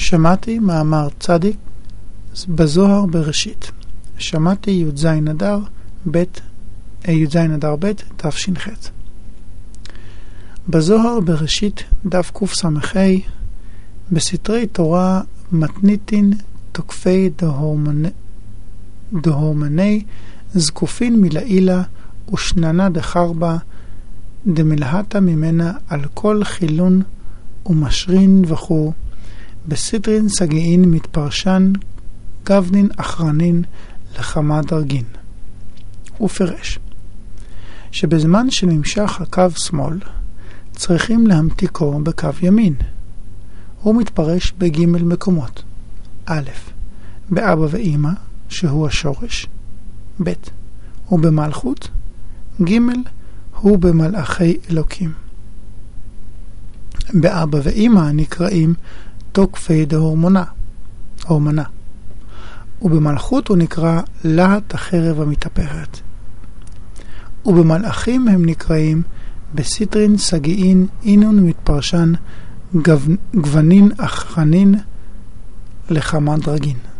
שמעתי מאמר צדיק בזוהר בראשית. שמעתי י"ז אדר ב' תש"ח. בזוהר בראשית דף קס"ה בסתרי תורה מתניתין תוקפי דהורמני זקופין מלעילה ושננה דחרבה דמלהתה ממנה על כל חילון ומשרין וכו' בסטרין סגאין מתפרשן גבנין אחרנין לכמה דרגין. ופרש שבזמן שנמשך הקו שמאל צריכים להמתיקו בקו ימין. הוא מתפרש בג' מקומות. א', באבא ואמא שהוא השורש. ב', הוא במלכות. ג', הוא במלאכי אלוקים. באבא ואמא נקראים תוקפי דהורמנה. ובמלכות הוא נקרא להט החרב המתהפכת. ובמלאכים הם נקראים בסטרין סגאין אינון מתפרשן גוונין אחרנין לכמה דרגין.